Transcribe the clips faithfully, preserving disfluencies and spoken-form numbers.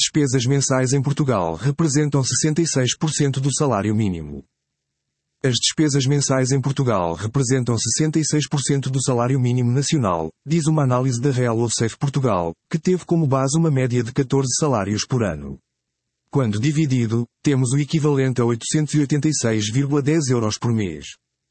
despesas mensais em Portugal representam sessenta e seis por cento do salário mínimo. As despesas mensais em Portugal representam sessenta e seis por cento do salário mínimo nacional, diz uma análise da Real Safe Portugal, que teve como base uma média de catorze salários por ano. Quando dividido, temos o equivalente a oitocentos e oitenta e seis vírgula dez euros por mês.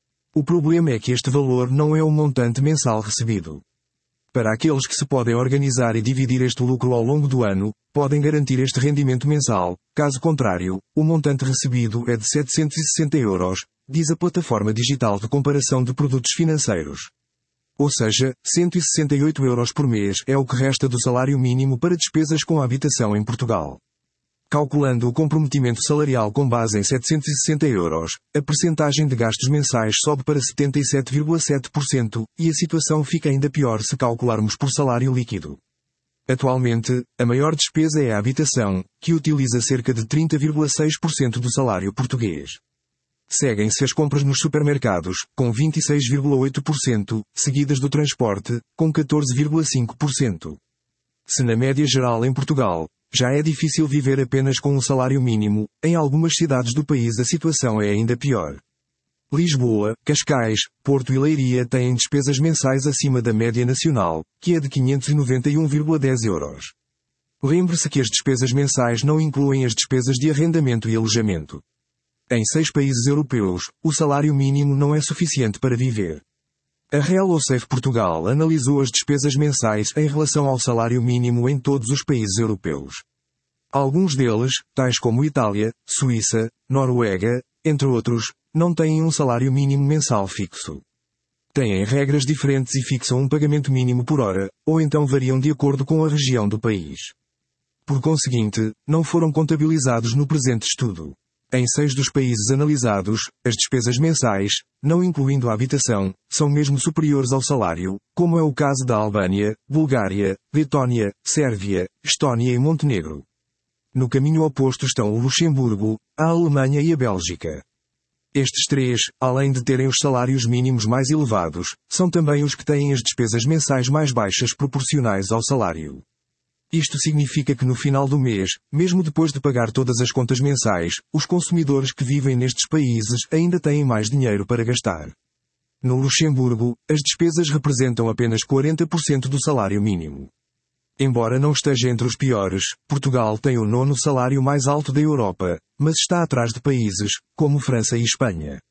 O problema é que este valor não é o montante mensal recebido. Para aqueles que se podem organizar e dividir este lucro ao longo do ano, podem garantir este rendimento mensal. Caso contrário, o montante recebido é de setecentos e sessenta euros, diz a plataforma digital de comparação de produtos financeiros. Ou seja, cento e sessenta e oito euros por mês é o que resta do salário mínimo para despesas com habitação em Portugal. Calculando o comprometimento salarial com base em setecentos e sessenta euros, a percentagem de gastos mensais sobe para setenta e sete vírgula sete por cento, e a situação fica ainda pior se calcularmos por salário líquido. Atualmente, a maior despesa é a habitação, que utiliza cerca de trinta vírgula seis por cento do salário português. Seguem-se as compras nos supermercados, com vinte e seis vírgula oito por cento, seguidas do transporte, com catorze vírgula cinco por cento. Se na média geral em Portugal, já é difícil viver apenas com um salário mínimo, em algumas cidades do país a situação é ainda pior. Lisboa, Cascais, Porto e Leiria têm despesas mensais acima da média nacional, que é de quinhentos e noventa e um vírgula dez euros. Lembre-se que as despesas mensais não incluem as despesas de arrendamento e alojamento. Em seis países europeus, o salário mínimo não é suficiente para viver. A Real Safe Portugal analisou as despesas mensais em relação ao salário mínimo em todos os países europeus. Alguns deles, tais como Itália, Suíça, Noruega, entre outros, não têm um salário mínimo mensal fixo. Têm regras diferentes e fixam um pagamento mínimo por hora, ou então variam de acordo com a região do país. Por conseguinte, não foram contabilizados no presente estudo. Em seis dos países analisados, as despesas mensais, não incluindo a habitação, são mesmo superiores ao salário, como é o caso da Albânia, Bulgária, Letónia, Sérvia, Estónia e Montenegro. No caminho oposto estão o Luxemburgo, a Alemanha e a Bélgica. Estes três, além de terem os salários mínimos mais elevados, são também os que têm as despesas mensais mais baixas proporcionais ao salário. Isto significa que no final do mês, mesmo depois de pagar todas as contas mensais, os consumidores que vivem nestes países ainda têm mais dinheiro para gastar. No Luxemburgo, as despesas representam apenas quarenta por cento do salário mínimo. Embora não esteja entre os piores, Portugal tem o nono salário mais alto da Europa, mas está atrás de países, como França e Espanha.